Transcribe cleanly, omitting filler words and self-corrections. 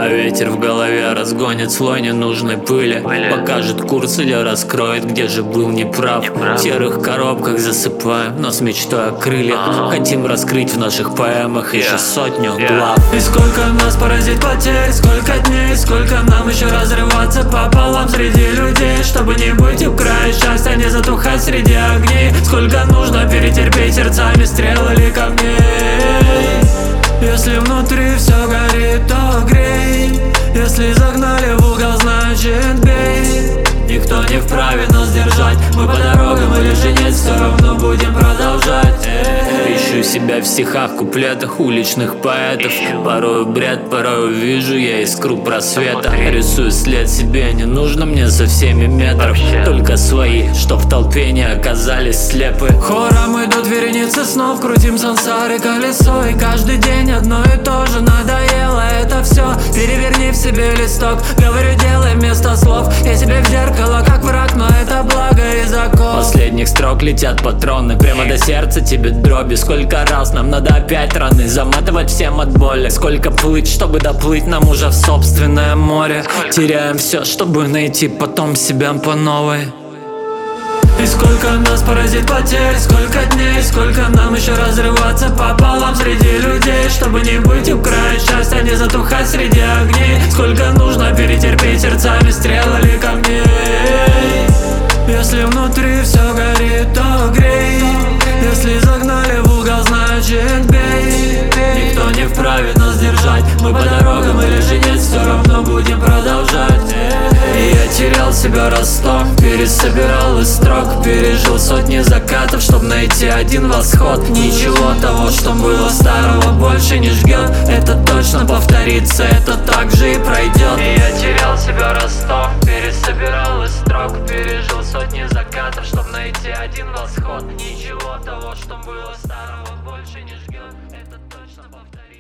А ветер в голове разгонит слой ненужной пыли, покажет курс или раскроет, где же был неправ. В серых коробках засыпаем, но с мечтой о крыльях. Хотим раскрыть в наших поэмах еще сотню глав. И сколько нас поразит потерь, сколько дней, сколько нам еще разрываться пополам среди людей, чтобы не быть у края счастья, не затухать среди огней. Сколько нужно перетерпеть сердцами стрел или камней. Если внутри все горит, то грей. Если загнали в угол, значит бей. Никто не вправе нас держать. Мы по дорогам или же нет, все равно будем продолжать. Ищу себя в стихах, куплетах уличных поэтов. Порою бред, порою вижу я искру просвета. Рисую след себе, не нужно мне со всеми метров. Только свои, что в толпе не оказались слепы. Хором идут вереницы снов, крутим сансары колесо. И каждый день одно и то же, надоело это все. Переверни в себе листок, говорю, делай вместо слов. Я себе в зеркало, как враг, но это благо и закон. Последних строк летят патроны прямо до сердца, тебе дроби. Сколько раз нам надо опять раны заматывать всем от боли. Сколько плыть, чтобы доплыть нам уже в собственное море. Теряем все, чтобы найти потом себя по новой. И сколько нас поразит потерь, сколько дней, сколько нам еще разрываться пополам среди людей, чтобы не быть у края счастья, не затухать среди огней. Сколько нужно перетерпеть сердцами стрел или камней. Если внутри все горит, то грей. Если загнали в угол, значит бей. Никто не вправе нас держать. Мы по дорогам или же нет, все равно будем продолжать. И я терял себя раз 100, пересобирал из строк. Пережил сотни закатов, чтобы найти один восход. Ничего того, что было старого, больше не жгет. Это точно повторится, это так же и пройдет. И я терял себя раз 100, пересобирал из строк. Пережил сотни закатов, чтобы найти один восход. Ничего того, что было старого, больше не жгет. Это точно повторится.